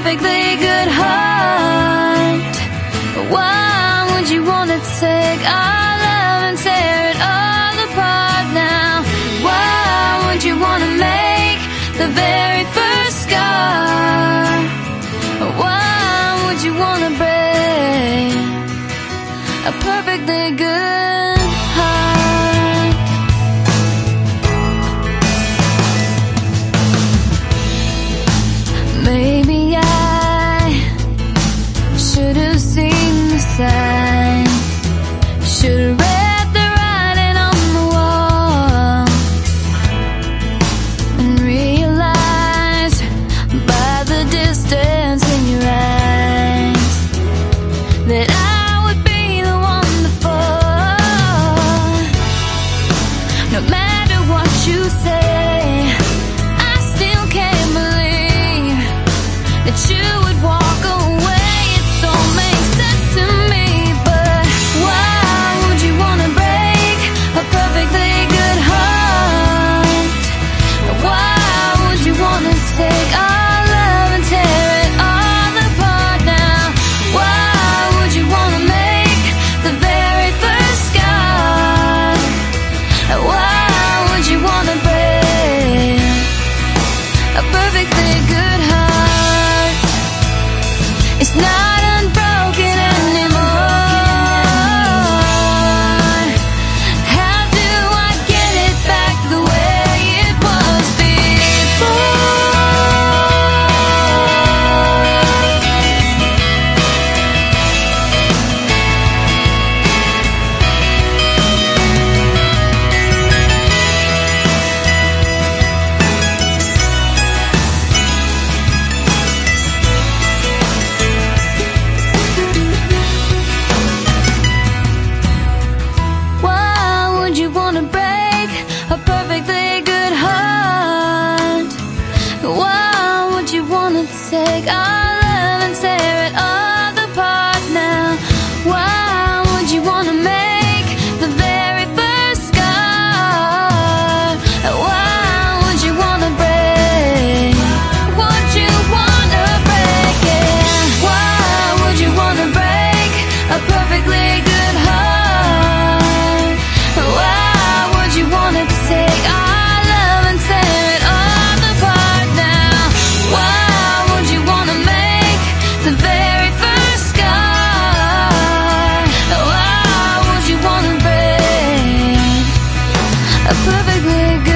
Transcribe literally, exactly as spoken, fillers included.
perfectly good heart. Why would you want to take our love and tear it all apart now? Why would you want to make the very first scar? Why would you want to break a perfectly good heart? Maybe I should have seen the sign, should have read the writing on the wall, and realized by the distance in your eyes that I would be the one to fall. No matter what you say, I still can't believe that you would walk away. It don't make sense to me, but why would you want to break a perfectly good heart? Why would you want to take our love and tear it all apart now? Why would you want to make the very first scar? Why would you want to break a perfectly good heart? It's not unbroken anymore. How do I get it back the way it was Why would you want to break a perfectly good heart? Why would you want to take our love and tear it all apart now? Why would you want to make the very first scar? Why would you want to break? Would you want to break it? Why would you want to break a perfectly good heart? Why would you want to take our love and tear it all apart now? Why would you want to make the very first scar? Why would you want to break a perfectly good